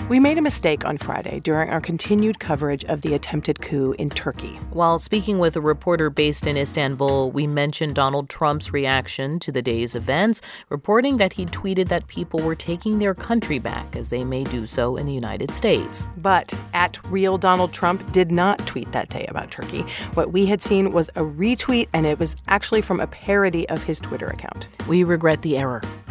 We made a mistake on Friday during our continued coverage of the attempted coup in Turkey. While speaking with a reporter based in Istanbul, we mentioned Donald Trump's reaction to the day's events, reporting that he tweeted that people were taking their country back as they may do so in the United States. But @RealDonaldTrump did not tweet that day about Turkey. What we had seen was a retweet, and it was actually from a parody of his Twitter account. We regret the error.